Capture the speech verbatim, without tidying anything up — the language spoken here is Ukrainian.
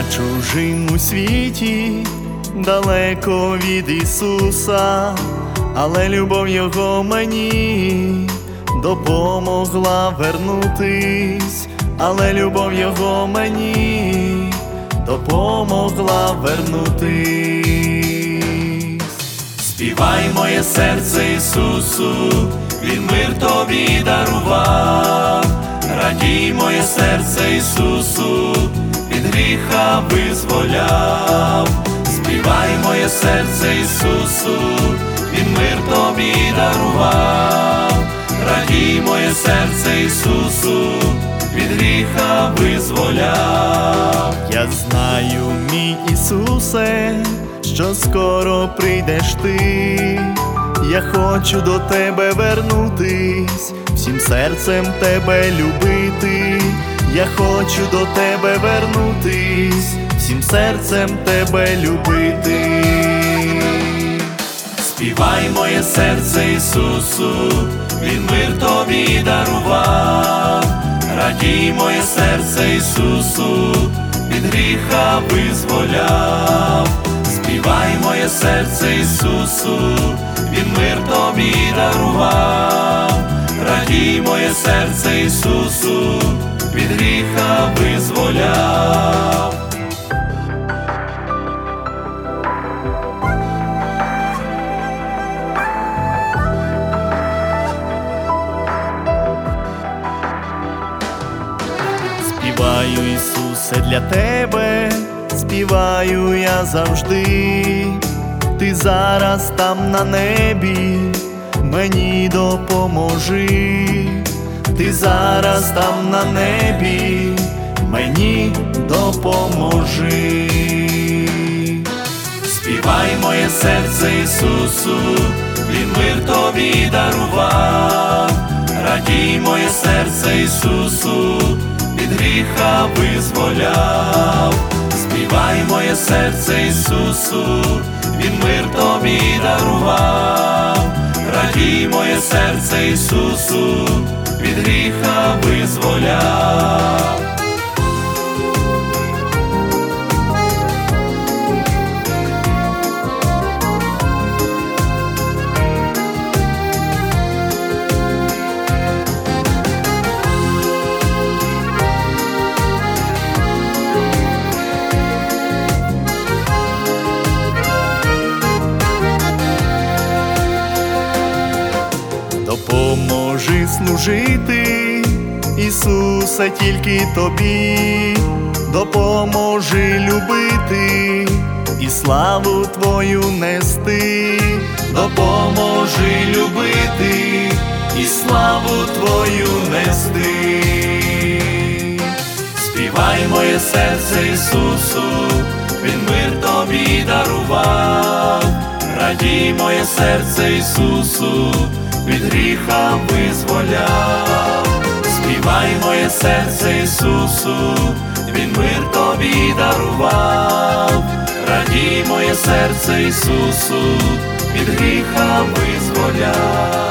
Я чужим у світі, далеко від Ісуса, але любов Його мені допомогла вернутись, але любов Його мені допомогла вернутись. Співай, моє серце Ісусу, Він мир тобі дарував. Радій, моє серце Ісусу, від гріха визволяв. Співай, моє серце Ісусу, Він мир тобі дарував. Радій, моє серце Ісусу, від гріха визволяв. Я знаю, мій Ісусе, що скоро прийдеш ти. Я хочу до тебе вернутись, всім серцем тебе любити. Я хочу до тебе вернутись, всім серцем тебе любити. Співай, моє серце Ісусу, Він мир тобі дарував. Радій, моє серце Ісусу, від гріха визволяв. Співай, моє серце Ісусу, Він мир тобі дарував. Радій, моє серце Ісусу, від гріха визволяв. Співаю, Ісусе, для тебе, співаю я завжди. Ти зараз там на небі, мені допоможи. Ти зараз там на небі, мені допоможи. Співай, моє серце Ісусу, Він мир тобі дарував. Радій, моє серце Ісусу, від гріха визволяв. Співай, моє серце Ісусу, Він мир тобі дарував. Радій, моє серце Ісусу, від гріха визволяв. Допоможи служити, Ісусе, тільки тобі. Допоможи любити і славу твою нести. Допоможи любити і славу твою нести. Співай, моє серце Ісусу, Він мир тобі дарував. Радій, моє серце Ісусу, від гріха визволяв. Співай, моє серце Ісусу, Він мир тобі дарував. Радій, моє серце Ісусу, від гріха визволяв.